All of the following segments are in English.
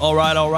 All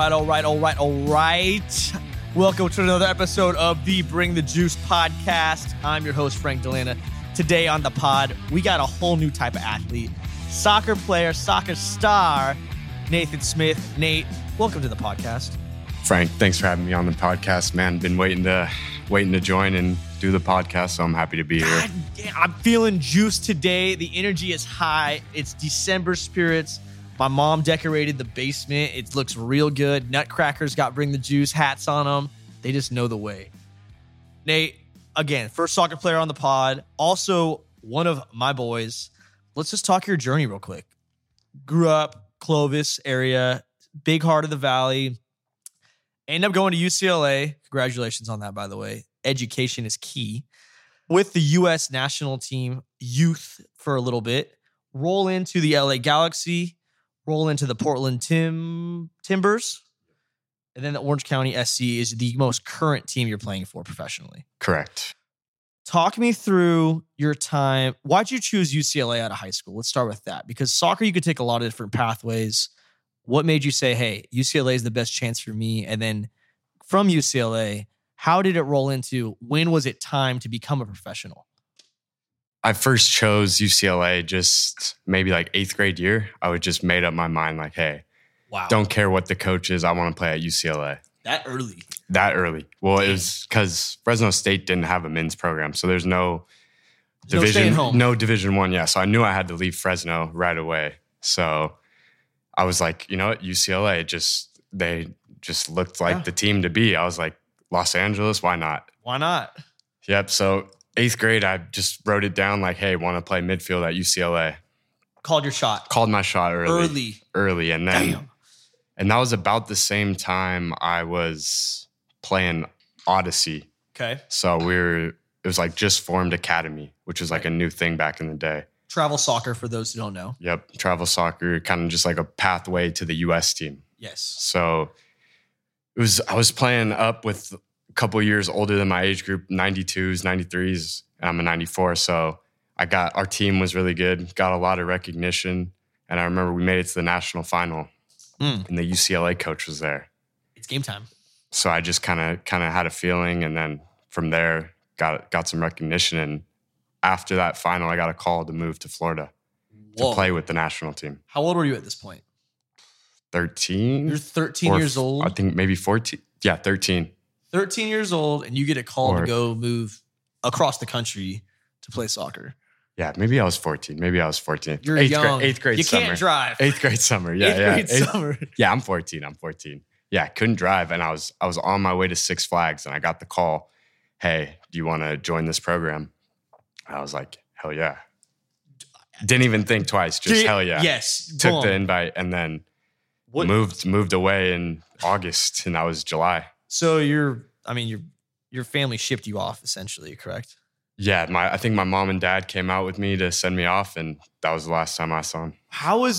right. Welcome to another episode of the Bring the Juice podcast. I'm your host, Frank Delana. Today on the pod, we got a whole new type of athlete. Soccer player, soccer star, Nathan Smith. Nate, welcome to the podcast. Frank, thanks for having me on the podcast, man. Been waiting to join and do the podcast, so I'm happy to be here. I'm feeling juiced today. The energy is high. It's December spirits. My mom decorated the basement. It looks real good. Nutcrackers got Bring the Juice hats on them. They just know the way. Nate, again, first soccer player on the pod. Also, one of my boys. Let's just talk your journey real quick. Grew up, Clovis area, big heart of the valley. Ended up going to UCLA. Congratulations on that, by the way. Education is key. With the U.S. national team youth for a little bit. Roll into the LA Galaxy. Roll into the Portland Timbers. And then the Orange County SC is the most current team you're playing for professionally. Correct. Talk me through your time. Why'd you choose UCLA out of high school? Let's start with that. Because soccer, you could take a lot of different pathways. What made you say, hey, UCLA is the best chance for me? And then from UCLA, how did it roll into when was it time to become a professional? I first chose UCLA just maybe like 8th grade year. I would just made up my mind like, hey, wow, don't care what the coach is. I want to play at UCLA. That early? That early. Well, it was because Fresno State didn't have a men's program. So there's no division, no Division I. Yeah. So I knew I had to leave Fresno right away. So I was like, you know what, UCLA, they just looked like the team to be. I was like, Los Angeles, why not? Why not? Yep. So 8th grade, I just wrote it down like, hey, want to play midfield at UCLA. Called your shot. Called my shot early. And then, and that was about the same time I was playing Odyssey. Okay. So it was like just formed academy, which was like a new thing back in the day. Travel soccer for those who don't know. Yep. Travel soccer, kind of just like a pathway to the US team. Yes. So I was playing up with a couple of years older than my age group, 92s, 93s, and I'm a 94. So our team was really good, got a lot of recognition. And I remember we made it to the national final and the UCLA coach was there. It's game time. So I just kind of had a feeling. And then from there, got some recognition. And after that final, I got a call to move to Florida to play with the national team. How old were you at this point? 13. You're 13 years old? I think maybe 14. Yeah, 13. 13 years old, and you get a call to go move across the country to play soccer. Yeah, maybe I was 14. You're young. 8th grade you summer. You can't drive. 8th grade summer. Yeah, 8th grade summer. Yeah, I'm 14. Yeah, couldn't drive, and I was on my way to Six Flags, and I got the call, hey, do you want to join this program? I was like, hell yeah. Didn't even think twice, just hell yeah. Yes. Took the invite, and then moved away in August, and that was July. So your family shipped you off essentially, correct? Yeah, I think my mom and dad came out with me to send me off, and that was the last time I saw them. How was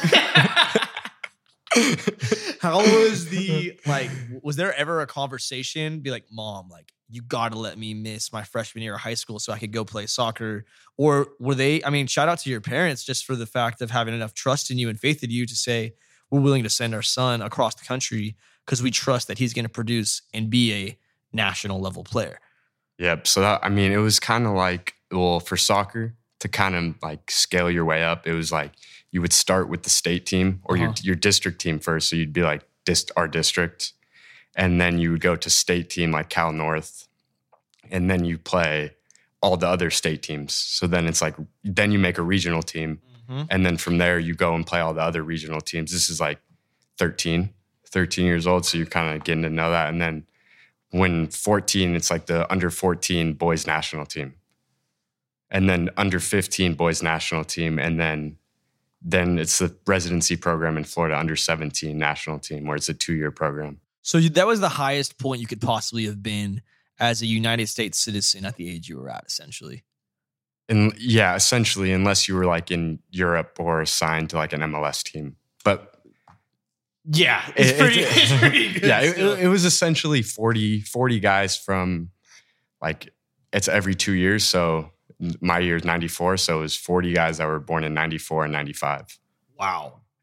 was there ever a conversation be like, Mom, like, you got to let me miss my freshman year of high school so I could go play soccer? Or were they, shout out to your parents just for the fact of having enough trust in you and faith in you to say, we're willing to send our son across the country because we trust that he's going to produce and be a national level player. Yep. So it was kind of like, well, for soccer to kind of like scale your way up, it was like you would start with the state team or your district team first. So you'd be like our district, and then you would go to state team like Cal North, and then you play all the other state teams. So then it's like, then you make a regional team. And then from there, you go and play all the other regional teams. This is like 13 years old. So you're kind of getting to know that. And then when 14, it's like the under 14 boys national team. And then under 15 boys national team. And then it's the residency program in Florida, under 17 national team, where it's a 2-year program. So that was the highest point you could possibly have been as a United States citizen at the age you were at, essentially. And yeah, essentially, unless you were like in Europe or assigned to like an MLS team. But yeah, it's pretty good. Yeah, it was essentially 40 guys from like, it's every 2 years. So my year is 94. So it was 40 guys that were born in 94 and 95. Wow.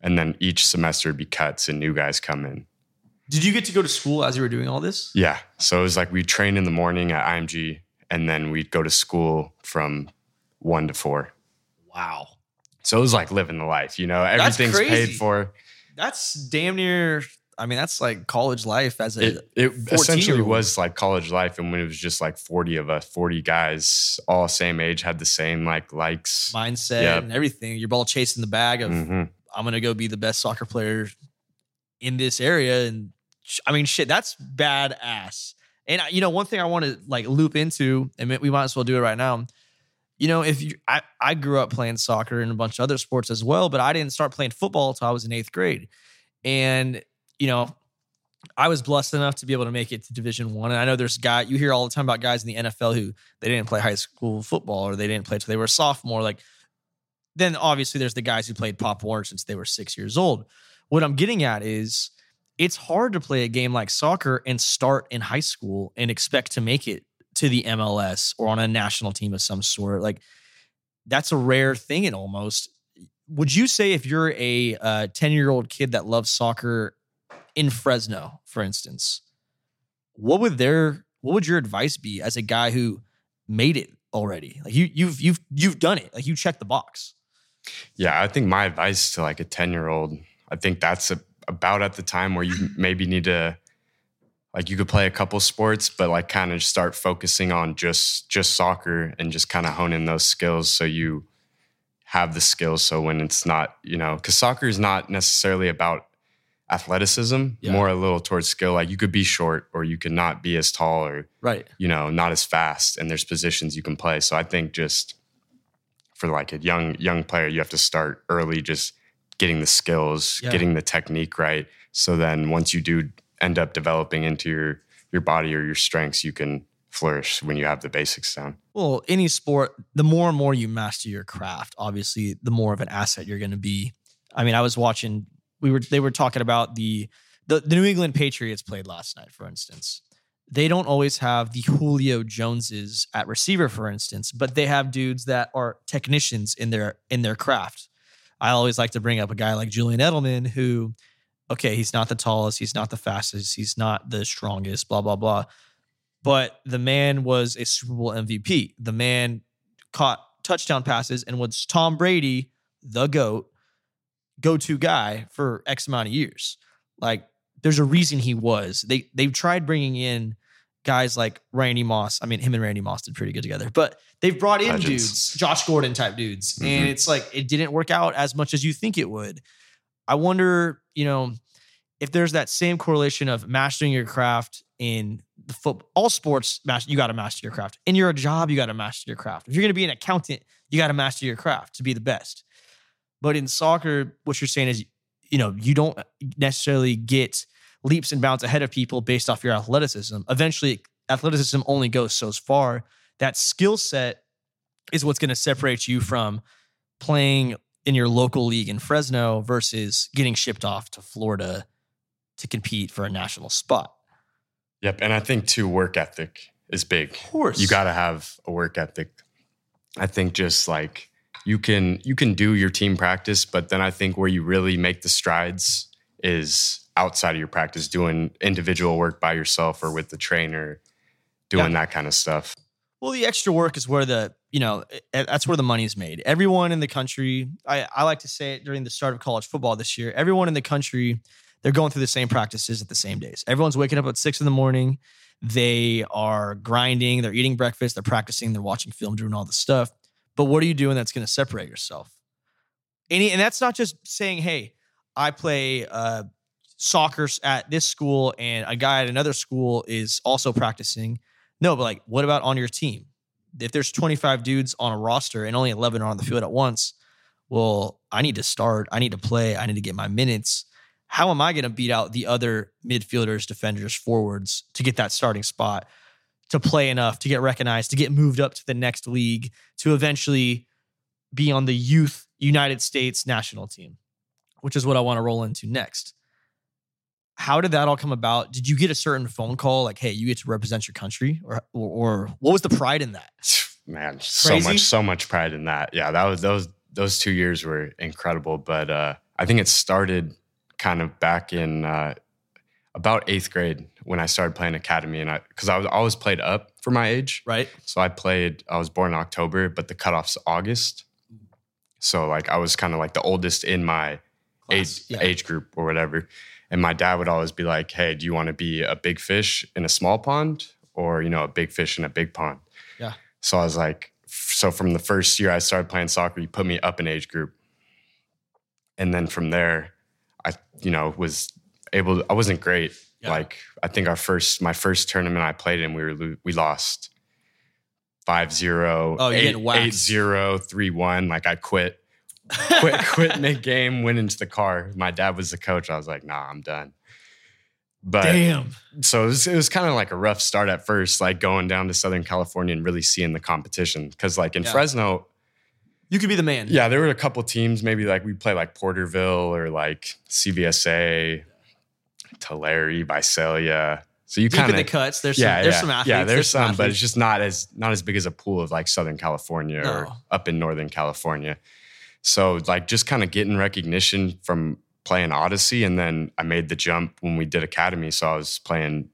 And then each semester would be cuts and new guys come in. Did you get to go to school as you were doing all this? Yeah. So it was like we'd train in the morning at IMG, and then we'd go to school from 1 to 4. Wow. So it was like living the life, everything's paid for. That's damn near, that's like college life as a It essentially was like college life. And when it was just like 40 of us, 40 guys, all same age, had the same likes. Mindset and everything. You're all chasing the bag of, I'm going to go be the best soccer player in this area. And shit, that's badass. And one thing I want to loop into, and we might as well do it right now. I grew up playing soccer and a bunch of other sports as well, but I didn't start playing football until I was in 8th grade. And, I was blessed enough to be able to make it to Division I. And I know there's you hear all the time about guys in the NFL who they didn't play high school football or they didn't play until they were a sophomore. Then obviously there's the guys who played Pop Warner since they were 6 years old. What I'm getting at is it's hard to play a game like soccer and start in high school and expect to make it to the MLS or on a national team of some sort. That's a rare thing. And almost, would you say if you're a 10-year-old kid that loves soccer in Fresno, for instance, what would your advice be as a guy who made it already? You've done it. You checked the box. Yeah, I think my advice to a 10-year-old, I think that's about at the time where you maybe need to, you could play a couple sports, but kind of start focusing on just soccer and just kind of hone in those skills so you have the skills. So when it's not, because soccer is not necessarily about athleticism, more a little towards skill. You could be short or you could not be as tall or, right, not as fast. And there's positions you can play. So I think just for a young player, you have to start early, just getting the skills, getting the technique right. So then once you do end up developing into your body or your strengths, you can flourish when you have the basics down. Well, any sport, the more and more you master your craft, obviously, the more of an asset you're going to be. I was watching, they were talking about the New England Patriots played last night, for instance. They don't always have the Julio Joneses at receiver, for instance, but they have dudes that are technicians in their craft. I always like to bring up a guy like Julian Edelman who, okay, he's not the tallest, he's not the fastest, he's not the strongest, blah, blah, blah. But the man was a Super Bowl MVP. The man caught touchdown passes and was Tom Brady, the GOAT, go-to guy for X amount of years. There's a reason he was. They've tried bringing in guys like Randy Moss. Him and Randy Moss did pretty good together. But they've brought in dudes, Josh Gordon type dudes. Mm-hmm. And it's it didn't work out as much as you think it would. I wonder, if there's that same correlation of mastering your craft in the football, all sports, you got to master your craft. In your job, you got to master your craft. If you're going to be an accountant, you got to master your craft to be the best. But in soccer, what you're saying is, you don't necessarily get leaps and bounds ahead of people based off your athleticism. Eventually, athleticism only goes so far. That skill set is what's going to separate you from playing in your local league in Fresno versus getting shipped off to Florida to compete for a national spot. Yep. And I think too, work ethic is big. Of course. You got to have a work ethic. I think just you can do your team practice, but then I think where you really make the strides is outside of your practice, doing individual work by yourself or with the trainer, doing that kind of stuff. Well, the extra work is where that's where the money's made. Everyone in the country, I like to say it during the start of college football this year, everyone in the country, they're going through the same practices at the same days. Everyone's waking up at 6 a.m. They are grinding, they're eating breakfast, they're practicing, they're watching film, doing all this stuff. But what are you doing that's going to separate yourself? And that's not just saying, hey, I play soccer at this school and a guy at another school is also practicing. No, but what about on your team? If there's 25 dudes on a roster and only 11 are on the field at once, well, I need to start. I need to play. I need to get my minutes. How am I going to beat out the other midfielders, defenders, forwards to get that starting spot, to play enough, to get recognized, to get moved up to the next league, to eventually be on the youth United States national team, which is what I want to roll into next. How did that all come about? Did you get a certain phone call hey, you get to represent your country, or what was the pride in that? Man, so much pride in that. Yeah, that was those 2 years were incredible. But I I think it started kind of back in about 8th grade when I started playing academy, and because I was always played up for my age, right? So I was born in October, but the cutoff's August. So like I was kind of like the oldest in my age group or whatever. And my dad would always be like, "Hey, do you want to be a big fish in a small pond, or a big fish in a big pond?" Yeah. So I was like, so from the first year I started playing soccer, he put me up in age group, and then from there, I wasn't great. Yeah. Like I think my first tournament I played in, we lost 5-0, 8-0, 3-1. Like I quit mid-game, went into the car. My dad was the coach. I was like, nah, I'm done. But damn. So it was kind of like a rough start at first, like going down to Southern California and really seeing the competition. Because like in Fresno, you could be the man. Yeah, there were a couple teams. Maybe like we play like Porterville or like CVSA, Tulare, Visalia. So you kind of the cuts. There's some athletes. Yeah, there's some, but it's just not as big as a pool of like Southern California or up in Northern California. So like just kind of getting recognition from playing Odyssey, and then I made the jump when we did academy. So I was playing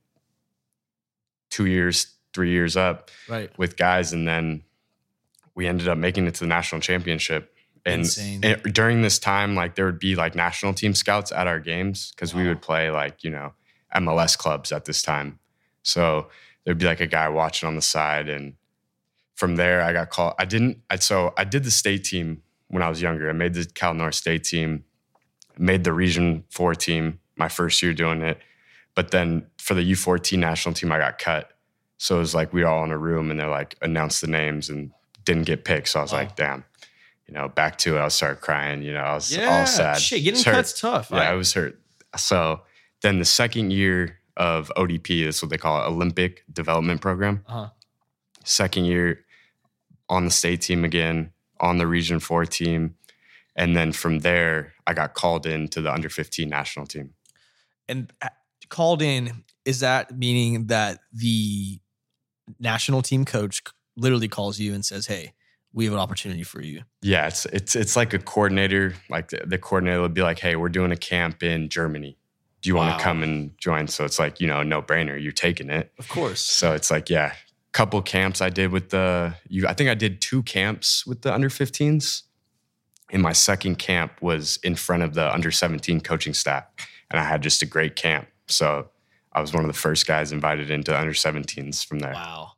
2 years, 3 years up with guys, and then we ended up making it to the national championship. And during this time, like there would be like national team scouts at our games because we would play like, MLS clubs at this time. So there'd be like a guy watching on the side. And from there I got called. I did the state team when I was younger. I made the Cal North state team, made the Region 4 team my first year doing it. But then for the U14 national team, I got cut. So it was like we were all in a room and they're like, announced the names and didn't get picked. So I was like, damn. Back to it, I started crying. I was all sad. Shit, getting cut's tough. Yeah, I was hurt. So then the second year of ODP, that's what they call it, Olympic Development Program. Second year on the state team again, on the Region 4 team. And then from there, I got called into the under 15 national team. And called in, is that meaning that the national team coach literally calls you and says, hey, we have an opportunity for you? Yeah, it's like a coordinator. Like the coordinator would be like, hey, we're doing a camp in Germany. Do you want to come and join? So it's like, no brainer. You're taking it. Of course. So it's like, yeah, couple camps I did with I think I did 2 camps with the under 15s. And my second camp was in front of the under 17 coaching staff. And I had just a great camp. So I was one of the first guys invited into under 17s from there. Wow.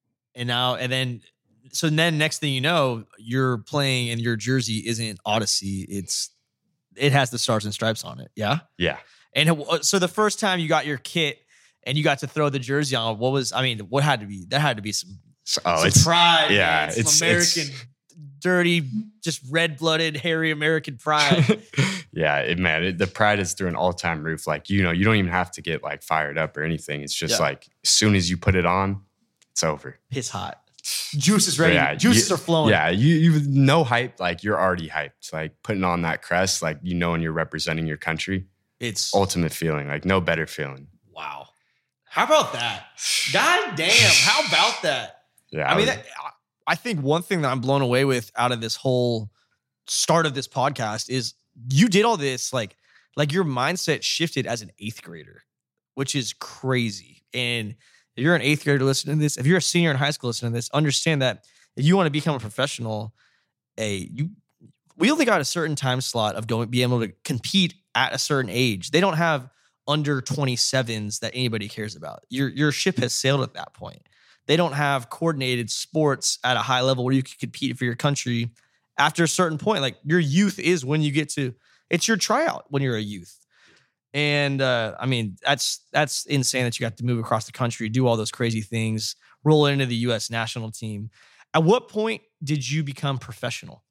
So then next thing you know, you're playing and your jersey isn't Odyssey. It has the Stars and Stripes on it. Yeah. Yeah. And so the first time you got your kit and you got to throw the jersey on, there had to be some pride. Yeah. Man, some American, dirty, just red-blooded, hairy American pride. Yeah. The pride is through an all-time roof. Like, you don't even have to get like fired up or anything. It's just like, as soon as you put it on, it's over. Piss hot. Juice is ready. Yeah, Juices are flowing. Yeah, you no hype. Like you're already hyped. Like putting on that crest, like when you're representing your country. It's ultimate feeling. Like no better feeling. Wow. How about that? God damn. How about that? Yeah. I think one thing that I'm blown away with out of this whole start of this podcast is you did all this like your mindset shifted as an 8th grader, which is crazy. And if you're an 8th grader listening to this, if you're a senior in high school listening to this, understand that if you want to become a professional, we only got a certain time slot of being able to compete at a certain age. They don't have under 27s that anybody cares about. Your ship has sailed at that point. They don't have coordinated sports at a high level where you can compete for your country after a certain point. Like your youth is when you get to, it's your tryout when you're a youth. And that's insane that you got to move across the country, do all those crazy things, roll into the U.S. national team. At what point did you become professional?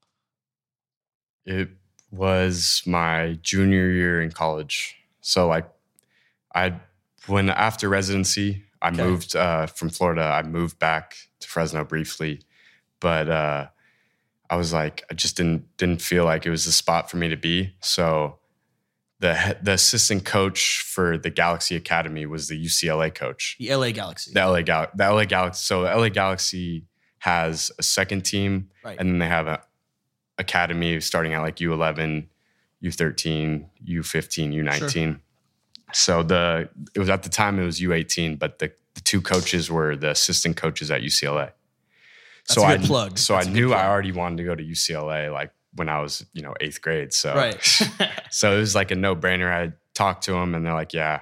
It was my junior year in college. So like after residency, I moved from Florida. I moved back to Fresno briefly, but I was like, I just didn't feel like it was the spot for me to be. So the assistant coach for the Galaxy Academy was the UCLA coach. The LA Galaxy. The LA Galaxy. So LA Galaxy has a second team, and then they have an academy starting at like U11, U13, U15, U19. Sure. So it was at the time it was U18, but the two coaches were the assistant coaches at UCLA. That's a good plug. So I knew I already wanted to go to UCLA like when I was, 8th grade. So, right. So it was like a no-brainer. I talked to them and they're like, yeah,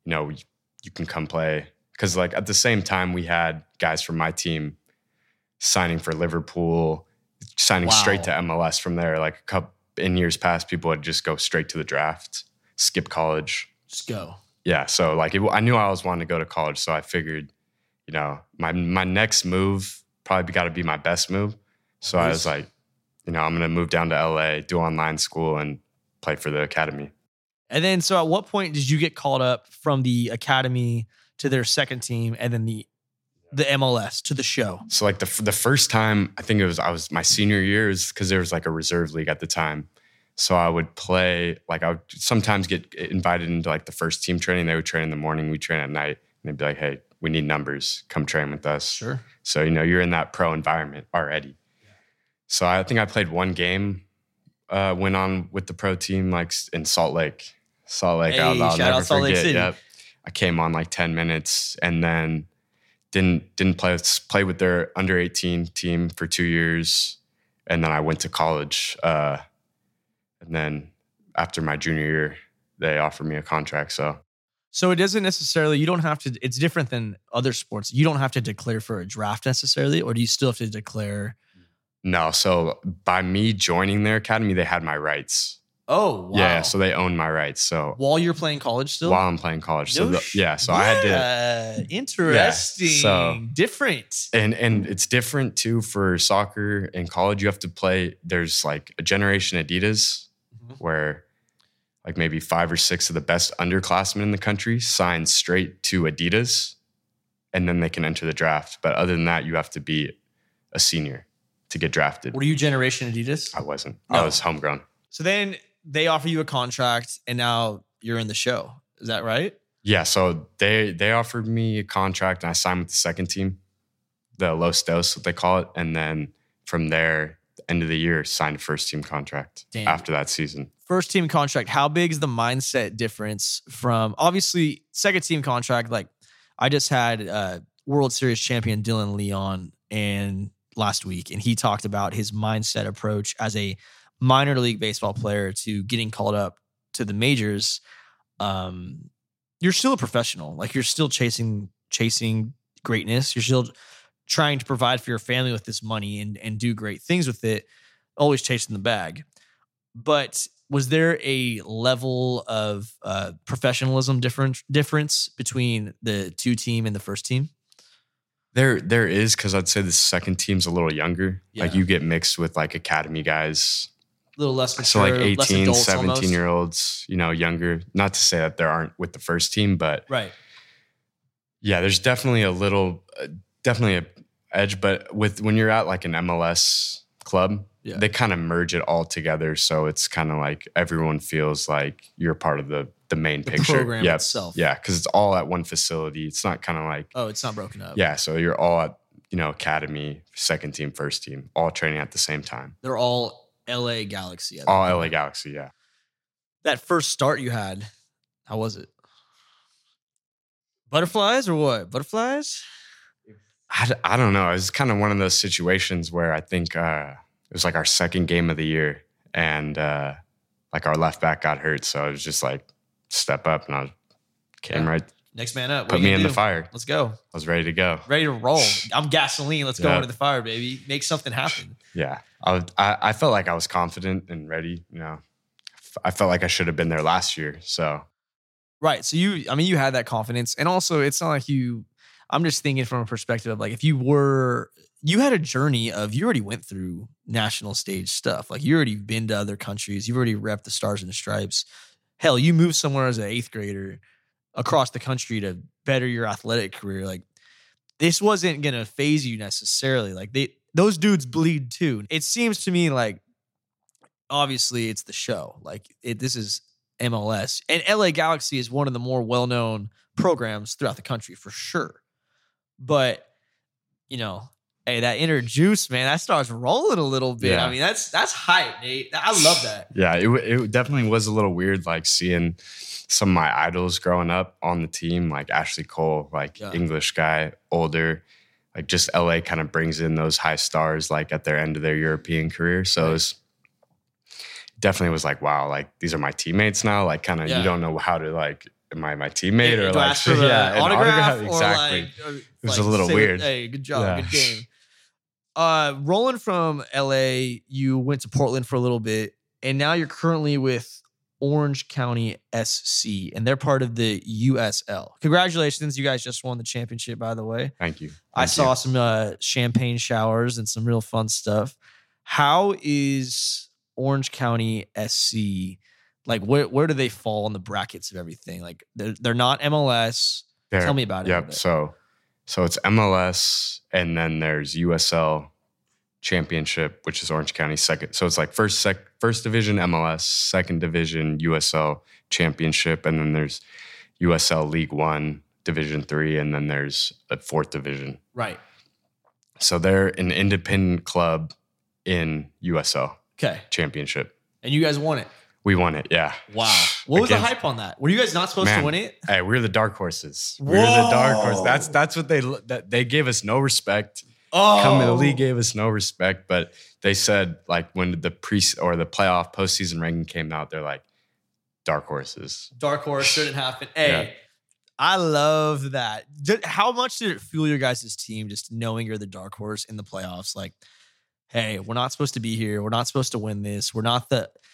you can come play. Because like at the same time, we had guys from my team signing for Liverpool, signing straight to MLS from there. Like in years past, people would just go straight to the draft, skip college. Just go. Yeah. So like I knew I was wanting to go to college. So I figured, my next move probably got to be my best move. So I was like, I'm going to move down to LA, do online school and play for the academy. And then, so at what point did you get called up from the academy to their second team and then the MLS to the show? So like the first time, I think I was my senior year, is because there was like a reserve league at the time. So I would play, like I would sometimes get invited into like the first team training. They would train in the morning, we train at night. And they'd be like, hey, we need numbers. Come train with us. Sure. So, you're in that pro environment already. Yeah. So I think I played one game, went on with the pro team like in Salt Lake. Hey, I'll never forget. Yep. I came on like 10 minutes and then didn't play with their under 18 team for 2 years. And then I went to college. And then after my junior year, they offered me a contract. So it doesn't necessarily, you don't have to, it's different than other sports. You don't have to declare for a draft necessarily, or do you still have to declare? No. So by me joining their academy, they had my rights. Oh, wow. Yeah, so they own my rights. So while you're playing college still? While I'm playing college. So I had to. Interesting. Yeah, so, different. And it's different too for soccer. In college, you have to play. There's like a Generation Adidas where like maybe 5 or 6 of the best underclassmen in the country sign straight to Adidas and then they can enter the draft. But other than that, you have to be a senior to get drafted. Were you Generation Adidas? I wasn't. No. I was homegrown. So then they offer you a contract and now you're in the show. Is that right? Yeah. So they offered me a contract and I signed with the second team, the Los Dos, what they call it. And then from there, the end of the year, signed a first team contract. Damn. After that season. First team contract. How big is the mindset difference from obviously second team contract? Like I just had World Series champion Dylan Leon and last week, and he talked about his mindset approach as a minor league baseball player to getting called up to the majors. You're still a professional. Like you're still chasing greatness. You're still trying to provide for your family with this money and do great things with it, always chasing the bag. But was there a level of professionalism difference between the two team and the first team? There is, because I'd say the second team's a little younger. Yeah. Like you get mixed with like academy guys. A little less mature, so like 18, 17 year olds, younger. Not to say that there aren't with the first team, but right. Yeah, there's definitely definitely a edge. But when you're at like an MLS club, they kind of merge it all together. So it's kind of like everyone feels like you're part of the main picture. Program itself. Yeah, because it's all at one facility. It's not kind of like... Oh, it's not broken up. Yeah, so you're all at, academy, second team, first team, all training at the same time. They're all LA Galaxy. All LA Galaxy, yeah. That first start you had, how was it? Butterflies or what? Butterflies? I don't know. It was kind of one of those situations where I think it was like our second game of the year and like our left back got hurt. So it was just like, step up, and I came right. Next man up. Put me in the fire. Let's go. I was ready to go. Ready to roll. I'm gasoline. Let's go into the fire, baby. Make something happen. Yeah. I felt like I was confident and ready. I felt like I should have been there last year. So. Right. So you had that confidence. And also it's not like I'm just thinking from a perspective of like, if you had a journey of, you already went through national stage stuff. Like you already been to other countries. You've already repped the Stars and the Stripes. Hell, you moved somewhere as an 8th grader across the country to better your athletic career. Like this wasn't going to phase you necessarily. Like those dudes bleed too. It seems to me like, obviously it's the show. Like this is MLS, and LA Galaxy is one of the more well-known programs throughout the country for sure. But, Hey, that inner juice, man, that starts rolling a little bit. Yeah. I mean, that's hype, Nate. I love that. Yeah, it definitely was a little weird, like seeing some of my idols growing up on the team, like Ashley Cole, like English guy, older. Like just LA kind of brings in those high stars like at their end of their European career. So it definitely was like, wow, like these are my teammates now. Like kind of you don't know how to like, am I my teammate or like an autograph exactly. Or it was a little weird. Hey, good job, good game. Rolling from LA, you went to Portland for a little bit, and now you're currently with Orange County SC, and they're part of the USL. Congratulations, you guys just won the championship, by the way. Thank you. I saw some champagne showers and some real fun stuff. How is Orange County SC, like where do they fall in the brackets of everything? Like they're not MLS. Tell me about it. Yep. So it's MLS, and then there's USL Championship, which is Orange County second. So it's like first division MLS, second division USL Championship, and then there's USL League One, Division 3, and then there's a fourth division. Right. So they're an independent club in USL Championship. And you guys won it. We won it, yeah. Wow. What was the hype on that? Were you guys not supposed to win it? Hey, we're the dark horses. We're the dark horses. That's what they gave us no respect. Coming to the league gave us no respect, but they said like when the playoff postseason ranking came out, they're like dark horses. Dark horse shouldn't happen. Hey, I love that. How much did it fuel your guys' team just knowing you're the dark horse in the playoffs? Like, hey, we're not supposed to be here. We're not supposed to win this. We're not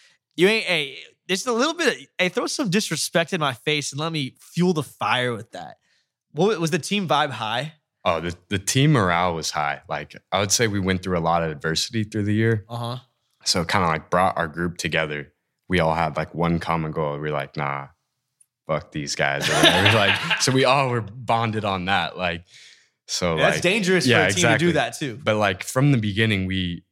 just a little bit throw some disrespect in my face and let me fuel the fire with that. What was the team vibe high? Oh, the team morale was high. Like I would say we went through a lot of adversity through the year. So it kind of like brought our group together. We all had like one common goal. We were like, nah, fuck these guys. So we all were bonded on that. Like, so that's dangerous for a team to do that too. But like from the beginning,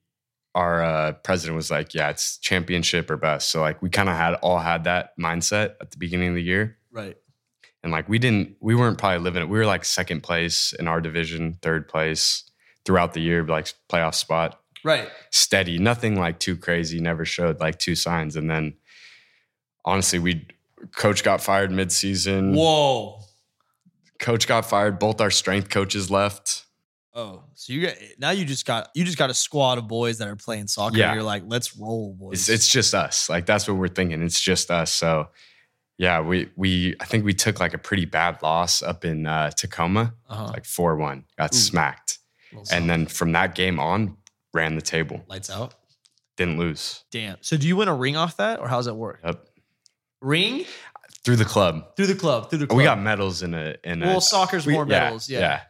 our president was like, yeah, it's championship or bust. So like we kind of all had that mindset at the beginning of the year. Right. And like we weren't probably living it. We were like second place in our division, third place throughout the year, like playoff spot. Right. Steady. Nothing like too crazy. Never showed like two signs. And then honestly, coach got fired midseason. Whoa. Coach got fired. Both our strength coaches left. Oh, so you just got a squad of boys that are playing soccer. Yeah. And you're like, let's roll, boys. It's just us. Like that's what we're thinking. It's just us. So yeah, I think we took like a pretty bad loss up in Tacoma, like 4-1, got smacked. And then from that game on, ran the table. Lights out. Didn't lose. Damn. So do you win a ring off that, or how does that work? Yep. Ring? Through the club. We got medals in a soccer's more medals. Yeah.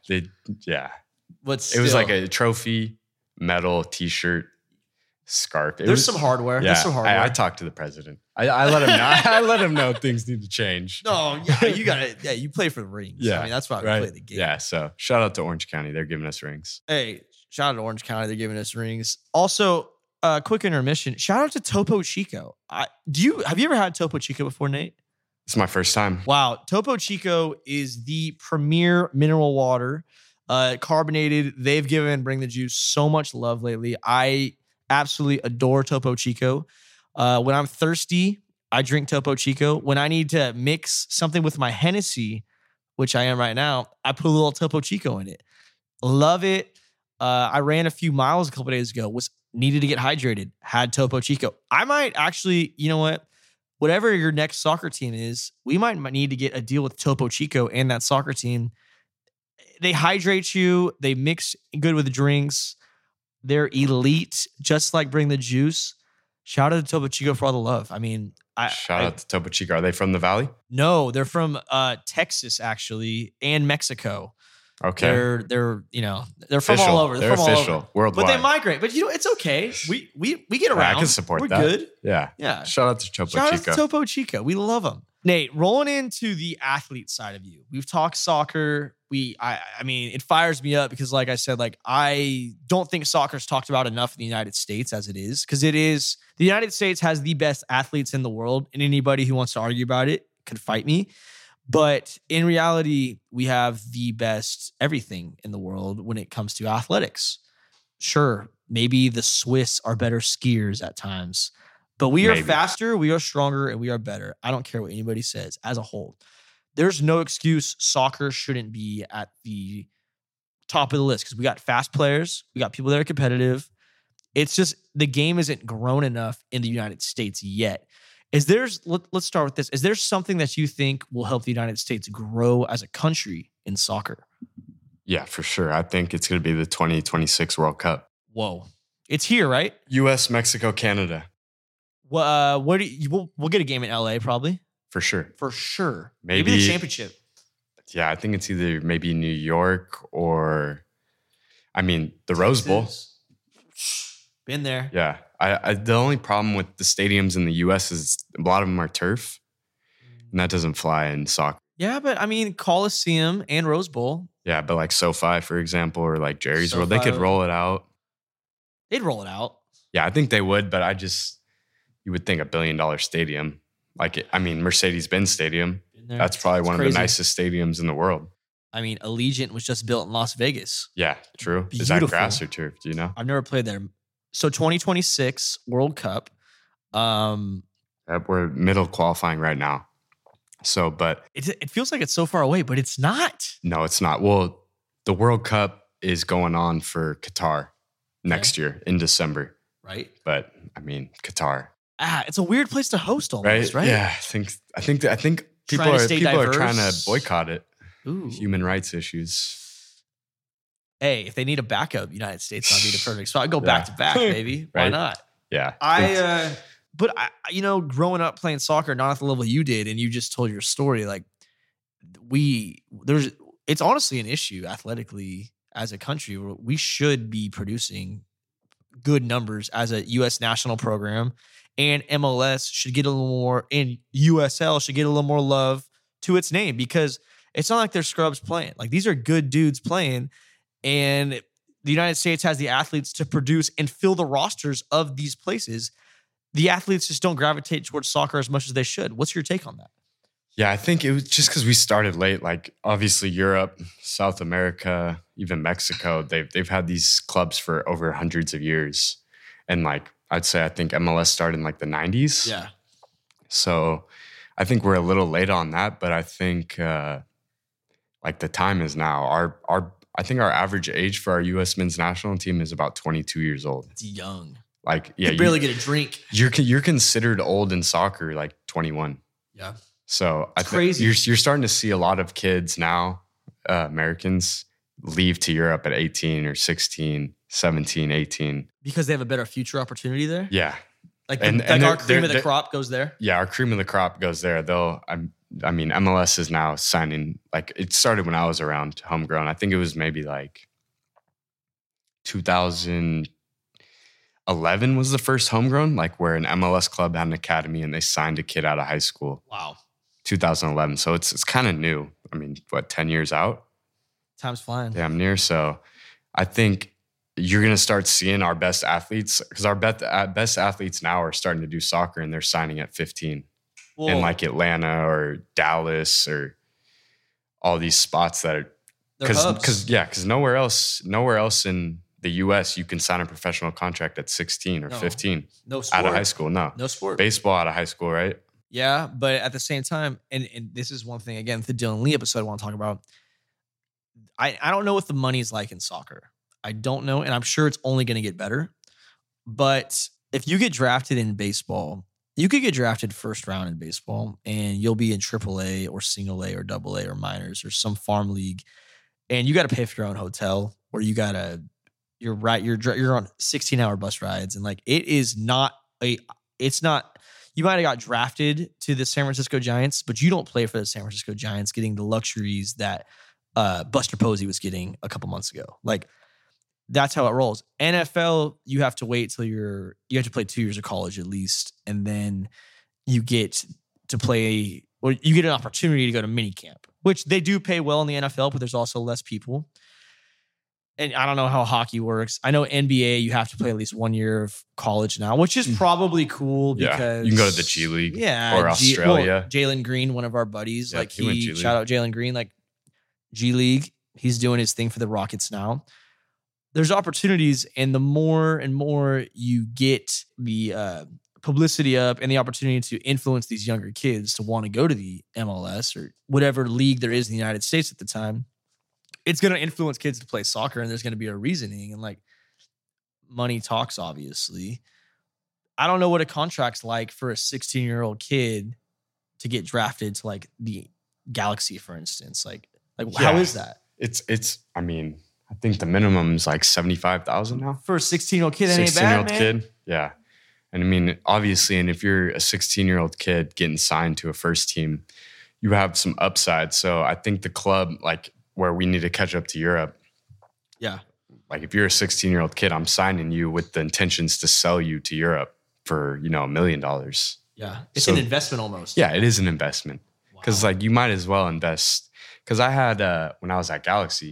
But it was like a trophy, medal, t-shirt, scarf. There's some hardware. I talked to the president. I let him know. I let him know things need to change. No, yeah, you got it. Yeah, you play for the rings. Yeah, I mean that's why we play the game. Yeah, so shout out to Orange County. They're giving us rings. Hey, shout out to Orange County. They're giving us rings. Also, quick intermission. Shout out to Topo Chico. Have you ever had Topo Chico before, Nate? It's my first time. Wow, Topo Chico is the premier mineral water, carbonated. They've given Bring the Juice so much love lately. I absolutely adore Topo Chico. When I'm thirsty, I drink Topo Chico. When I need to mix something with my Hennessy, which I am right now, I put a little Topo Chico in it. Love it. I ran a few miles a couple days ago. Needed to get hydrated. Had Topo Chico. I might actually, you know what? Whatever your next soccer team is, we might need to get a deal with Topo Chico and that soccer team. They hydrate you. They mix good with the drinks. They're elite, just like Bring the Juice. Shout out to Topo Chico for all the love. I mean, shout out to Topo Chico. Are they from the Valley? No, they're from Texas actually, and Mexico. Okay, they're from all over. They're from official, all over. worldwide. But they migrate. But it's okay. We get around. I can support that. We're good. Yeah. Shout out to Topo Chico. Shout out to Topo Chico. We love them. Nate, rolling into the athlete side of you. We've talked soccer. I mean, it fires me up because, like I said, like I don't think soccer's talked about enough in the United States as it is, because the United States has the best athletes in the world, and anybody who wants to argue about it can fight me. But in reality, we have the best everything in the world when it comes to athletics. Sure, maybe the Swiss are better skiers at times, but we are Maybe. faster, we are stronger, and we are better. I don't care what anybody says as a whole. There's no excuse soccer shouldn't be at the top of the list because we got fast players, we got people that are competitive. It's just the game isn't grown enough in the United States yet. Let's start with this. Is there something that you think will help the United States grow as a country in soccer? Yeah, for sure. I think it's going to be the 2026 World Cup. Whoa. It's here, right? US, Mexico, Canada. We'll get a game in LA probably. For sure. For sure. Maybe the championship. Yeah, I think it's either maybe New York or, the Rose Bowl. Been there. Yeah. I the only problem with the stadiums in the US is a lot of them are turf, and that doesn't fly in soccer. Yeah, but Coliseum and Rose Bowl. Yeah, but like SoFi, for example, or like Jerry's World, they could roll it out. They'd roll it out. Yeah, I think they would, but you would think $1 billion stadium. Mercedes-Benz Stadium. That's probably one of the nicest stadiums in the world. Allegiant was just built in Las Vegas. Yeah, true. Beautiful. Is that grass or turf? Do you know? I've never played there. So 2026 World Cup. We're middle qualifying right now. So, but it feels like it's so far away, but it's not. No, it's not. Well, the World Cup is going on for Qatar next year in December. Right. But Qatar. It's a weird place to host almost, right? Yeah, I think people are trying to boycott it. Ooh. Human rights issues. Hey, if they need a backup, United States might be the perfect spot. I'd go back to back, baby. Why Right? not? Yeah. But growing up playing soccer, not at the level you did, and you just told your story, like it's honestly an issue athletically as a country. We should be producing good numbers as a U.S. national program, and MLS should get a little more, and USL should get a little more love to its name because it's not like they're scrubs playing. Like these are good dudes playing, and the United States has the athletes to produce and fill the rosters of these places. The athletes just don't gravitate towards soccer as much as they should. What's your take on that? Yeah, I think it was just because we started late. Like obviously Europe, South America, even Mexico, they've had these clubs for over hundreds of years. And I think MLS started in like the 90s. Yeah. So I think we're a little late on that, but I think the time is now. I think our average age for our U.S. men's national team is about 22 years old. It's young. You barely get a drink. You're considered old in soccer, like 21. Yeah. So I think crazy. You're starting to see a lot of kids now, Americans, leave to Europe at 18 or 16, 17, 18. Because they have a better future opportunity there? Yeah. Our cream of the crop goes there? Yeah, our cream of the crop goes there. MLS is now signing, it started when I was around homegrown. I think it was maybe 2011 was the first homegrown, where an MLS club had an academy and they signed a kid out of high school. Wow. 2011. So it's kind of new. 10 years out? Time's flying. Damn near. So I think you're going to start seeing our best athletes, because our best athletes now are starting to do soccer and they're signing at 15 in Atlanta or Dallas or all these spots that are because nowhere else in the US you can sign a professional contract at 16 or 15. No sport. Out of high school. No sport. Baseball out of high school, right? Yeah, but at the same time, and this is one thing again, the Dylan Lee episode I want to talk about. I don't know what the money's like in soccer. I don't know, and I'm sure it's only going to get better. But if you get drafted in baseball, you could get drafted first round in baseball, and you'll be in AAA or single A or double A or minors or some farm league, and you got to pay for your own hotel, or you're on 16-hour bus rides, and it's not. You might have got drafted to the San Francisco Giants, but you don't play for the San Francisco Giants, getting the luxuries that Buster Posey was getting a couple months ago. That's how it rolls. NFL, you have to wait till you have to play 2 years of college at least, and then you get to play, or you get an opportunity to go to mini camp, which they do pay well in the NFL, but there's also less people. and I don't know how hockey works. I know NBA, you have to play at least 1 year of college now, which is probably cool because you can go to the G League yeah, or Australia. Jalen Green, one of our buddies, Yeah, like he went G League. shout out Jalen Green, like G League. He's doing his thing for the Rockets now. There's opportunities, and the more and more you get the publicity up and the opportunity to influence these younger kids to want to go to the MLS or whatever league there is in the United States at the time, it's going to influence kids to play soccer, and there's going to be a reasoning, and like money talks, obviously. I don't know what a contract's like for a 16-year-old kid to get drafted to like the Galaxy, for instance. Like how is that? It's. I mean, I think the minimum is like 75,000 now For a 16-year-old kid, that ain't bad, man. Kid, yeah. And I mean, obviously, and if you're a 16-year-old kid getting signed to a first team, you have some upside. So I think the club, like where we need to catch up to Europe. Yeah. Like if you're a 16-year-old kid, I'm signing you with the intentions to sell you to Europe for, $1 million. Yeah. It's an investment almost. Yeah, it is an investment. Because like you might as well invest. Because I had, when I was at Galaxy,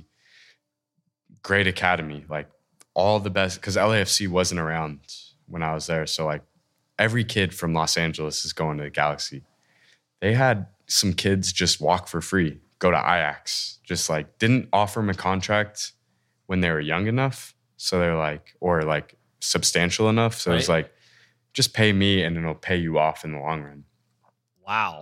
great academy, like all the best, because LAFC wasn't around when I was there. So like every kid from Los Angeles is going to the Galaxy. They had some kids just walk for free, go to Ajax, just like didn't offer them a contract when they were young enough. So they're like, or like substantial enough. So it's like, just pay me and it'll pay you off in the long run. Wow.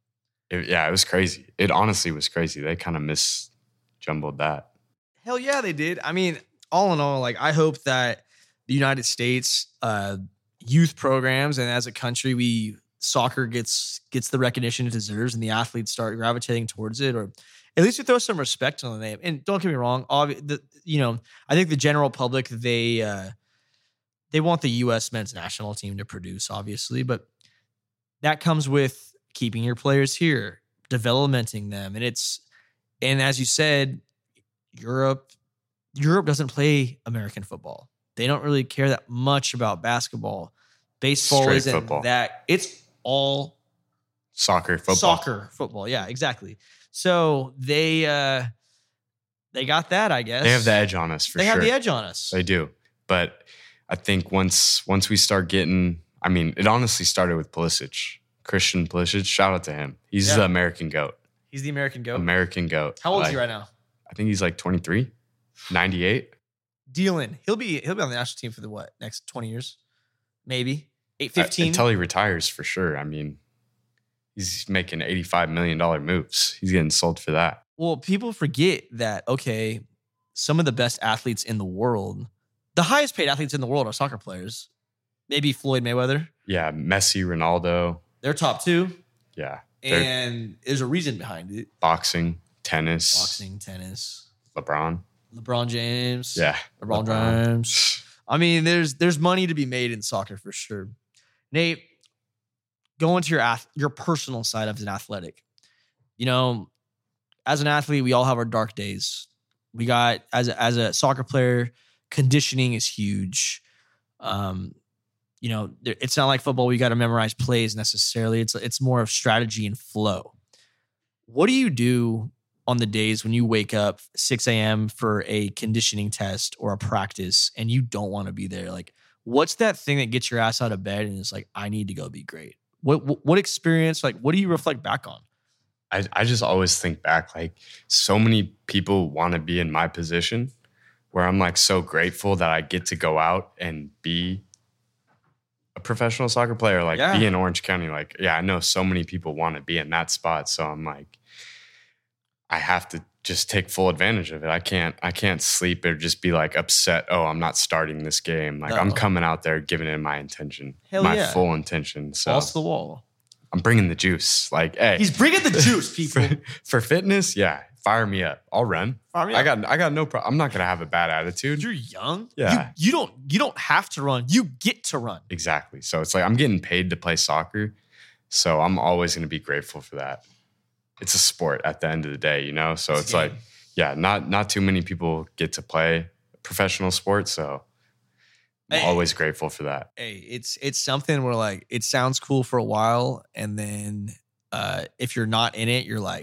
It was crazy. It honestly was crazy. They kind of misjumbled that. Hell yeah, they did. I mean, all in all, like I hope that the United States youth programs and as a country, soccer gets the recognition it deserves, and the athletes start gravitating towards it, or at least you throw some respect on the name. And don't get me wrong, I think the general public they want the U.S. men's national team to produce, obviously, but that comes with keeping your players here, developmenting them, and as you said, Europe doesn't play American football. They don't really care that much about basketball. Baseball Straight isn't football. that. It's all soccer, football. Soccer, football. Yeah, exactly. So they got that, I guess. They have the edge on us for sure. They have the edge on us. They do. But I think once we start getting, I mean, it honestly started with Pulisic. Christian Pulisic, shout out to him. He's the American GOAT. He's the American GOAT. American GOAT. How old is he right now? I think he's like 23, 98. Dealing. He'll be on the national team for the next 20 years? Maybe. 15. Until he retires for sure. I mean, he's making $85 million moves. He's getting sold for that. Well, people forget that, okay, some of the best athletes in the world, the highest paid athletes in the world are soccer players. Maybe Floyd Mayweather. Yeah, Messi, Ronaldo. They're top two. Yeah. And there's a reason behind it. Boxing, tennis. LeBron James. Yeah. LeBron James. I mean, there's money to be made in soccer for sure. Nate, going to your personal side of an athletic. As an athlete, we all have our dark days. We got as a soccer player, conditioning is huge. It's not like football. We got to memorize plays necessarily. It's more of strategy and flow. What do you do on the days when you wake up 6 a.m. for a conditioning test or a practice and you don't want to be there? Like, what's that thing that gets your ass out of bed and is like, I need to go be great? What experience, like, what do you reflect back on? I just always think back, like, so many people want to be in my position where I'm like so grateful that I get to go out and be a professional soccer player, like be in Orange County. Like, I know so many people want to be in that spot. So I'm like, I have to just take full advantage of it. I can't sleep or just be like upset. Oh, I'm not starting this game. Like I'm coming out there giving it my intention, full intention. So balls to the wall. I'm bringing the juice. Like, hey, he's bringing the juice, people. For fitness, fire me up. I'll run. I got no problem. I'm not gonna have a bad attitude. You're young. Yeah. You don't have to run. You get to run. Exactly. So it's like I'm getting paid to play soccer. So I'm always gonna be grateful for that. It's a sport at the end of the day, So it's like, not too many people get to play professional sports. So I'm always grateful for that. Hey, it's something where like it sounds cool for a while, and then if you're not in it, you're like,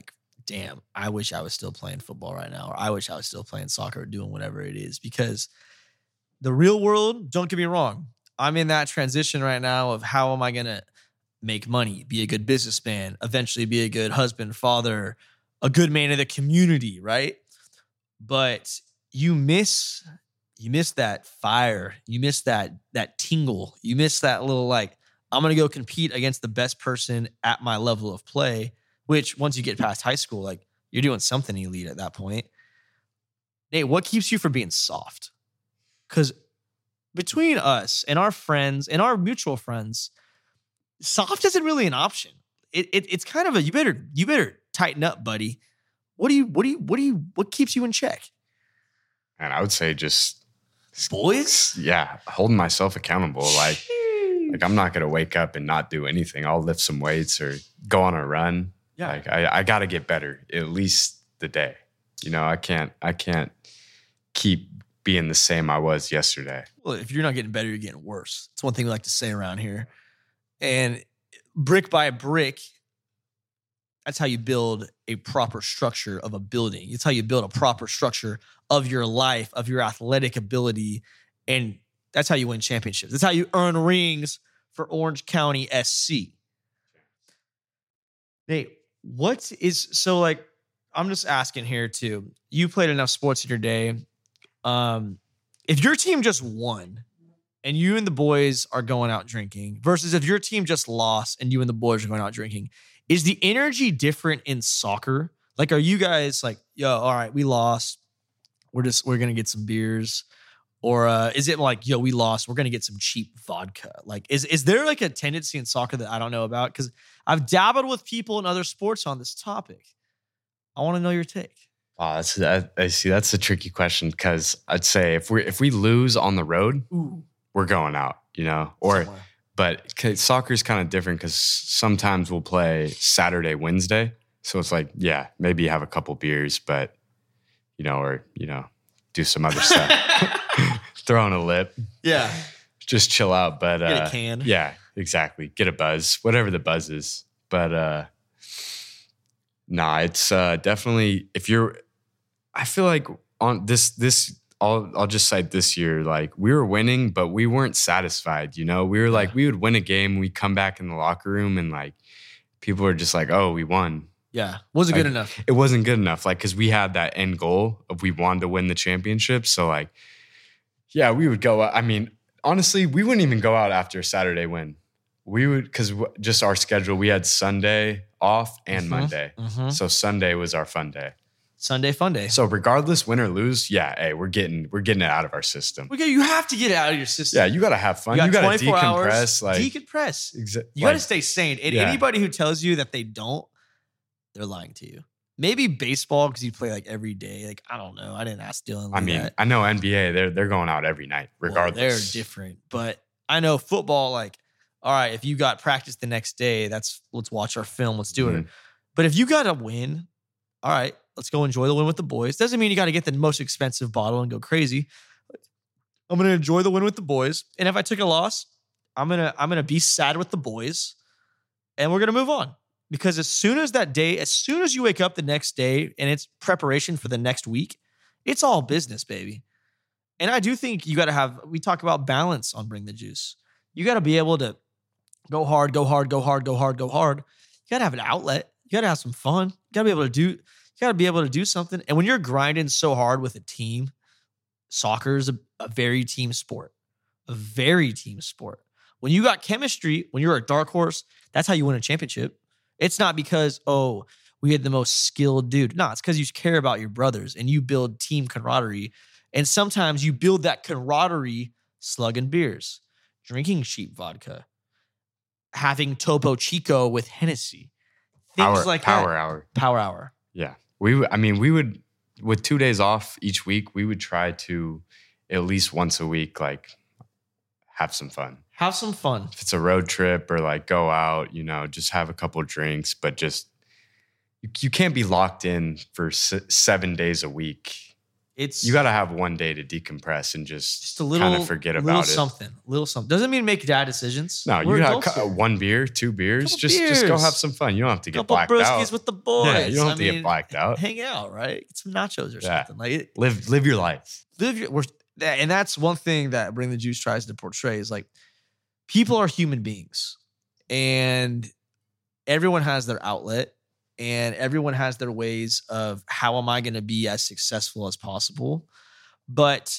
damn, I wish I was still playing football right now, or I wish I was still playing soccer or doing whatever it is. Because the real world, don't get me wrong, I'm in that transition right now of how am I going to make money, be a good businessman, eventually be a good husband, father, a good man in the community, right? But you miss that fire. You miss that tingle. You miss that little like, I'm going to go compete against the best person at my level of play, which once you get past high school, like you're doing something elite at that point. Nate, what keeps you from being soft? Because between us and our friends and our mutual friends, soft isn't really an option. It's kind of a you better tighten up, buddy. What keeps you in check? And I would say just boys. Yeah, holding myself accountable. Like I'm not gonna wake up and not do anything. I'll lift some weights or go on a run. Yeah, like I got to get better at least the day. You know, I can't keep being the same I was yesterday. Well, if you're not getting better, you're getting worse. It's one thing we like to say around here. And brick by brick, that's how you build a proper structure of a building. It's how you build a proper structure of your life, of your athletic ability. And that's how you win championships. That's how you earn rings for Orange County SC. Nate, I'm just asking here too. You played enough sports in your day. If your team just won and you and the boys are going out drinking versus if your team just lost and you and the boys are going out drinking, is the energy different in soccer? Like, are you guys like, yo, all right, we lost. We're going to get some beers. Or is it like, yo, we lost. We're going to get some cheap vodka. Like, is there like a tendency in soccer that I don't know about? Because I've dabbled with people in other sports on this topic. I want to know your take. Oh, I see. That's a tricky question because I'd say if we lose on the road, we're going out, you know. But soccer is kind of different because sometimes we'll play Saturday, Wednesday, so it's like maybe you have a couple beers, but do some other stuff, throw on a lip, just chill out. But get a can, exactly, get a buzz, whatever the buzz is. But it's definitely I feel like on this I'll just cite this year, like we were winning, but we weren't satisfied. You know, we were like, we would win a game, we come back in the locker room and like people are just like, oh, we won. Yeah. Wasn't good enough. It wasn't good enough. Like, cause we had that end goal of we wanted to win the championship. So like, we would go out. I mean, honestly, we wouldn't even go out after a Saturday win. We would, cause just our schedule, we had Sunday off and Monday. Mm-hmm. So Sunday was our fun day. Sunday fun day. So regardless, win or lose, we're getting it out of our system. You have to get it out of your system. Yeah, you got to have fun. You got to decompress. Decompress. You got to stay sane. And anybody who tells you that they don't, they're lying to you. Maybe baseball because you play like every day. Like I don't know. I didn't ask Dylan. I know NBA. They're going out every night, regardless. Well, they're different, but I know football. Like, all right, if you got practice the next day, let's watch our film. Let's do it. But if you got to win, all right. Let's go enjoy the win with the boys. Doesn't mean you got to get the most expensive bottle and go crazy. I'm going to enjoy the win with the boys. And if I took a loss, I'm going to be sad with the boys and we're going to move on. Because as soon as you wake up the next day and it's preparation for the next week, it's all business, baby. And I do think you got to we talk about balance on Bring the Juice. You got to be able to go hard, go hard, go hard, go hard, go hard. You got to have an outlet. You got to have some fun. You got to be able to do something. And when you're grinding so hard with a team, soccer is a very team sport. A very team sport. When you got chemistry, when you're a dark horse, that's how you win a championship. It's not because, we had the most skilled dude. No, it's because you care about your brothers and you build team camaraderie. And sometimes you build that camaraderie slugging beers, drinking cheap vodka, having Topo Chico with Hennessy. Things like Power that. Hour. Power Hour. Yeah. We would, with 2 days off each week, we would try to at least once a week, like have some fun. Have some fun. If it's a road trip or like go out, just have a couple of drinks, but just, you can't be locked in for 7 days a week. You got to have one day to decompress and just a little, kind of forget about little it. Little something. Doesn't mean make bad decisions. No, you got one beer, 2 beers. Just go have some fun. You don't have to get blacked out. With the boys. Yeah, you don't have to get blacked out. Hang out, right? Get some nachos or something. Like live your life. And that's one thing that Bring the Juice tries to portray is like people are human beings, and everyone has their outlet. And everyone has their ways of how am I going to be as successful as possible. But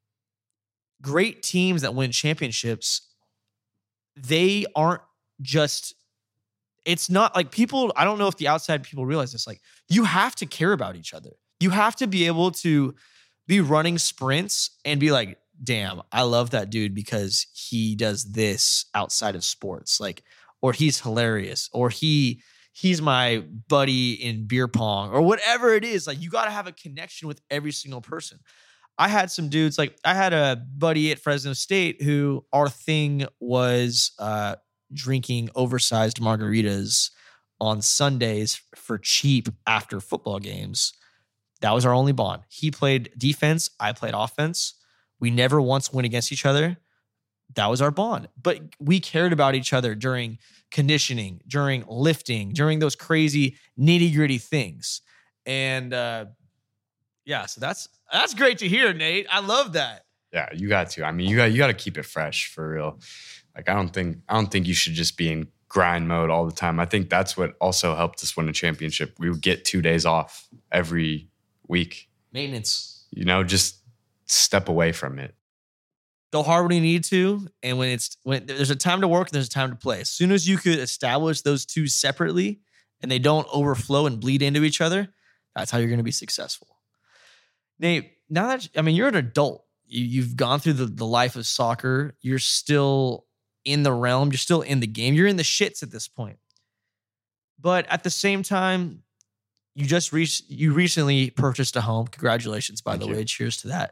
great teams that win championships, they aren't just, it's not like people, I don't know if the outside people realize this, like you have to care about each other. You have to be able to be running sprints and be like, damn, I love that dude because he does this outside of sports. Like, or he's hilarious, or he's my buddy in beer pong, or whatever it is. Like you got to have a connection with every single person. I had some dudes, like I had a buddy at Fresno State who our thing was drinking oversized margaritas on Sundays for cheap after football games. That was our only bond. He played defense. I played offense. We never once went against each other. That was our bond. But we cared about each other during conditioning, during lifting, during those crazy nitty-gritty things. And so that's great to hear, Nate. I love that. Yeah, you got to. I mean, you got to keep it fresh for real. Like I don't think you should just be in grind mode all the time. I think that's what also helped us win a championship. We would get 2 days off every week. Maintenance. Just step away from it. Go hard when you need to, and when there's a time to work, there's a time to play. As soon as you could establish those two separately, and they don't overflow and bleed into each other, that's how you're going to be successful. Nate, now that you're an adult, you've gone through the life of soccer. You're still in the realm. You're still in the game. You're in the shits at this point. But at the same time, you recently purchased a home. Congratulations, by the way. Cheers to that.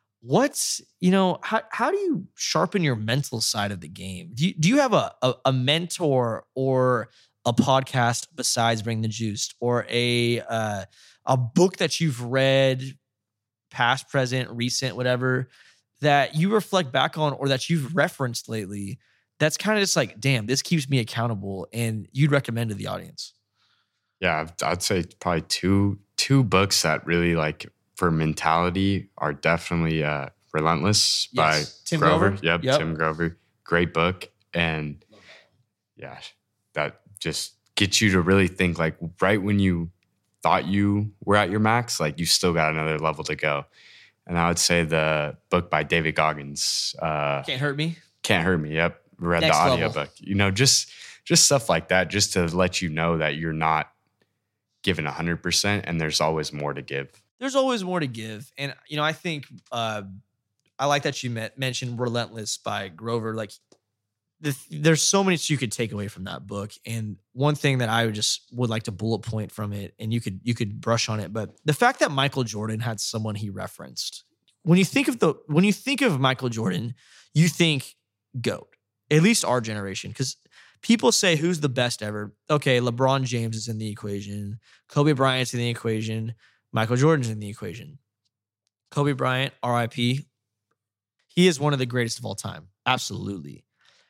How do you sharpen your mental side of the game? Do you have a mentor or a podcast besides Bring the Juice, or a book that you've read, past, present, recent, whatever, that you reflect back on or that you've referenced lately that's kind of just like, damn, this keeps me accountable and you'd recommend to the audience? Yeah, I'd say probably two books that really like for mentality are definitely Relentless by Tim Grover. Grover. Yep, Tim Grover. Great book. And yeah, that just gets you to really think like right when you thought you were at your max, like you still got another level to go. And I would say the book by David Goggins. Can't Hurt Me? Can't Hurt Me, yep. Read Next the audiobook. Just stuff like that, just to let you know that you're not giving 100% and there's always more to give. There's always more to give. And, I think I like that you mentioned Relentless by Grover. Like, there's so much you could take away from that book. And one thing that I would like to bullet point from it, and you could brush on it, but the fact that Michael Jordan had someone he referenced. When you think of Michael Jordan, you think GOAT, at least our generation, because people say who's the best ever. Okay, LeBron James is in the equation. Kobe Bryant's in the equation. Michael Jordan's in the equation. Kobe Bryant, RIP. He is one of the greatest of all time. Absolutely.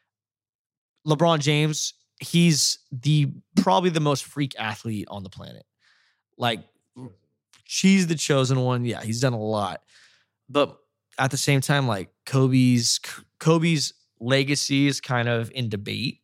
LeBron James, he's probably the most freak athlete on the planet. Like, she's the chosen one. Yeah, he's done a lot. But at the same time, like Kobe's legacy is kind of in debate.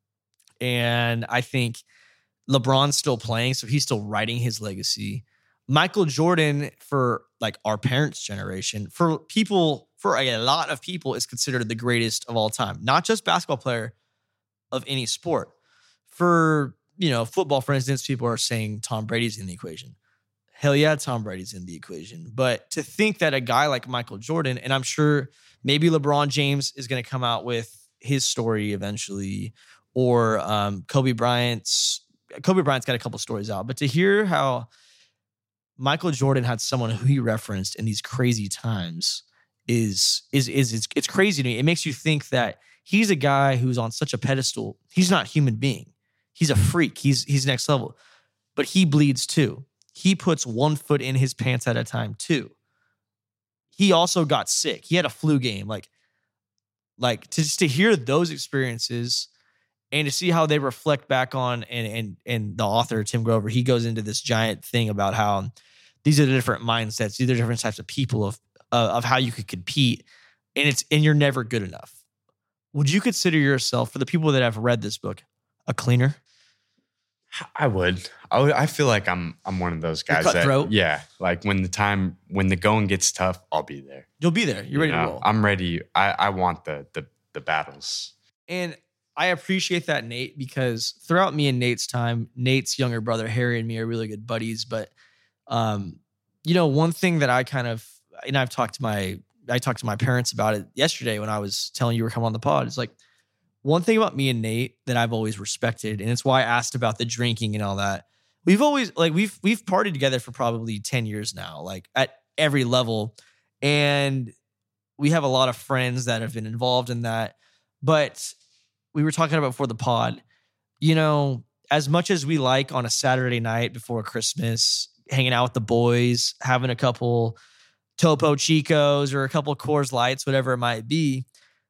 And I think LeBron's still playing, so he's still writing his legacy. Michael Jordan, for like our parents' generation, for a lot of people, is considered the greatest of all time. Not just basketball player, of any sport. For, football, for instance, people are saying Tom Brady's in the equation. Hell yeah, Tom Brady's in the equation. But to think that a guy like Michael Jordan, and I'm sure maybe LeBron James is going to come out with his story eventually, or Kobe Bryant's got a couple stories out. But to hear how Michael Jordan had someone who he referenced in these crazy times it's crazy to me. It makes you think that he's a guy who's on such a pedestal. He's not a human being. He's a freak. He's next level. But he bleeds too. He puts one foot in his pants at a time too. he also got sick. He had a flu game. Like to hear those experiences and to see how they reflect back on and the author, Tim Grover, he goes into this giant thing about how these are the different mindsets, these are different types of people of how you could compete, and you're never good enough. Would you consider yourself, for the people that have read this book, a cleaner? I would. I feel like I'm one of those guys cutthroat? Yeah, like when the going gets tough, I'll be there. You'll be there. You're ready to roll. I'm ready. I want the battles. And I appreciate that, Nate, because throughout me and Nate's time, Nate's younger brother, Harry, and me are really good buddies. But, one thing that I talked to my parents about it yesterday when I was telling you we're coming on the pod. It's like, one thing about me and Nate that I've always respected, and it's why I asked about the drinking and all that. We've always we've partied together for probably 10 years now, like at every level. And we have a lot of friends that have been involved in that. But we were talking about before the pod, as much as we like on a Saturday night before Christmas, hanging out with the boys, having a couple Topo Chicos or a couple Coors Lights, whatever it might be,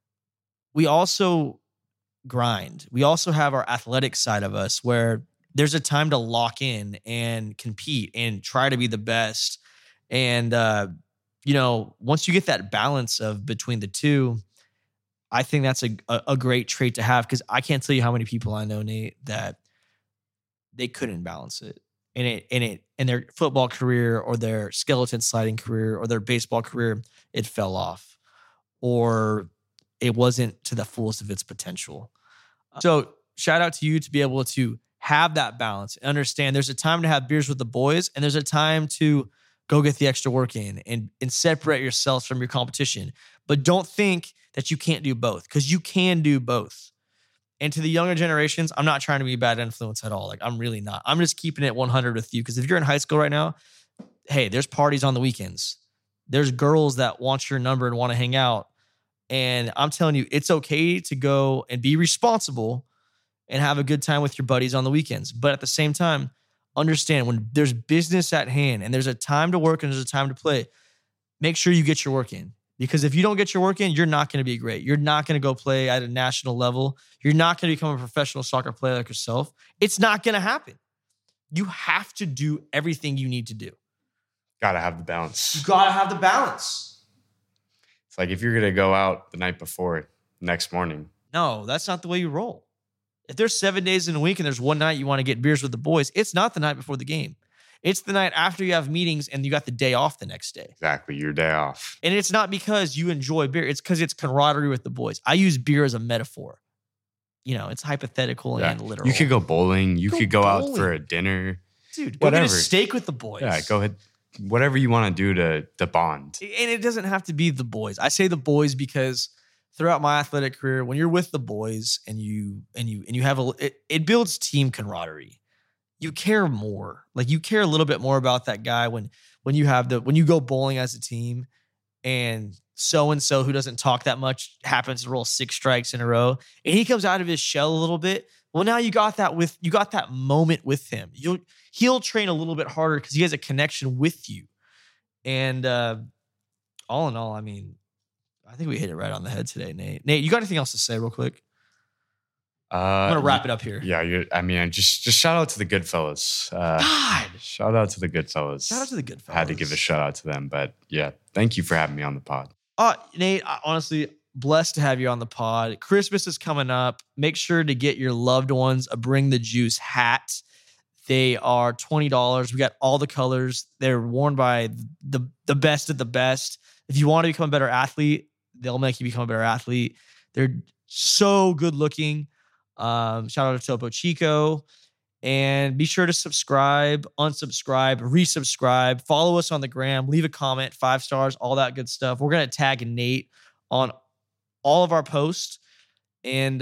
we also grind. We also have our athletic side of us where there's a time to lock in and compete and try to be the best. And, once you get that balance of between the two, I think that's a great trait to have, because I can't tell you how many people I know, Nate, that they couldn't balance it. In their football career or their skeleton sliding career or their baseball career, it fell off or it wasn't to the fullest of its potential. So shout out to you to be able to have that balance and understand there's a time to have beers with the boys and there's a time to go get the extra work in and separate yourselves from your competition. But don't think that you can't do both, because you can do both. And to the younger generations, I'm not trying to be a bad influence at all. Like, I'm really not. I'm just keeping it 100 with you, because if you're in high school right now, hey, there's parties on the weekends. There's girls that want your number and want to hang out. And I'm telling you, it's okay to go and be responsible and have a good time with your buddies on the weekends. But at the same time, understand when there's business at hand and there's a time to work and there's a time to play, make sure you get your work in. Because if you don't get your work in, you're not going to be great. You're not going to go play at a national level. You're not going to become a professional soccer player like yourself. It's not going to happen. You have to do everything you need to do. Got to have the balance. You got to have the balance. It's like if you're going to go out the night before, next morning. No, that's not the way you roll. If there's 7 days in a week and there's one night you want to get beers with the boys, it's not the night before the game. It's the night after you have meetings and you got the day off the next day. Exactly, your day off. And it's not because you enjoy beer. It's because it's camaraderie with the boys. I use beer as a metaphor. It's hypothetical and literal. You could go bowling. You could go out for a dinner. Dude, go get a steak with the boys. Yeah, go ahead. Whatever you want to do to bond. And it doesn't have to be the boys. I say the boys because throughout my athletic career, when you're with the boys and you have it builds team camaraderie. You care more. Like, you care a little bit more about that guy when you go bowling as a team and so who doesn't talk that much happens to roll 6 strikes in a row and he comes out of his shell a little bit. Well, now you got that moment with him. He'll train a little bit harder because he has a connection with you. And all in all, I mean, I think we hit it right on the head today, Nate. Nate, you got anything else to say real quick? I'm going to wrap it up here. Yeah, just shout out to the Goodfellas. God! Shout out to the Goodfellas. Shout out to the Goodfellas. Had to give a shout out to them. But yeah, thank you for having me on the pod. Nate, honestly, blessed to have you on the pod. Christmas is coming up. Make sure to get your loved ones a Bring the Juice hat. They are $20. We got all the colors. They're worn by the best of the best. If you want to become a better athlete, they'll make you become a better athlete. They're so good looking. Shout out to Topo Chico. And be sure to subscribe, unsubscribe, resubscribe. Follow us on the gram. Leave a comment, 5 stars, all that good stuff. We're going to tag Nate on all of our posts. And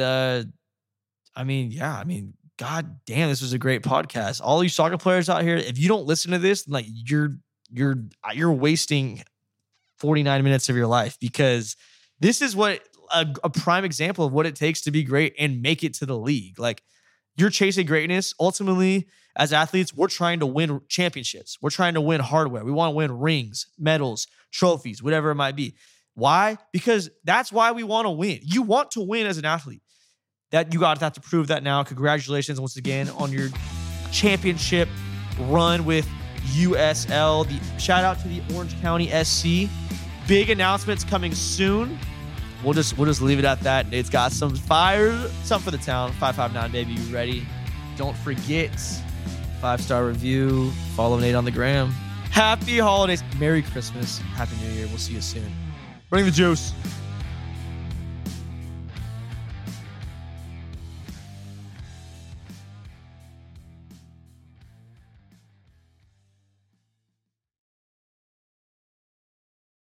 God damn, this was a great podcast. All you soccer players out here, if you don't listen to this, like you're wasting 49 minutes of your life, because this is what a prime example of what it takes to be great and make it to the league. Like, you're chasing greatness. Ultimately, As athletes, we're trying to win championships. We're trying to win hardware. We want to win rings, medals, trophies, whatever it might be. Why? Because that's why we want to win. You want to win as an athlete. That you got to have to prove that now. Congratulations once again on your championship run with USL. Shout out to the Orange County SC. Big announcements coming soon. We'll just leave it at that. Nate's got some fire, something for the town. 559, baby, you ready? Don't forget 5-star review. Follow Nate on the gram. Happy holidays. Merry Christmas. Happy New Year. We'll see you soon. Bring the juice.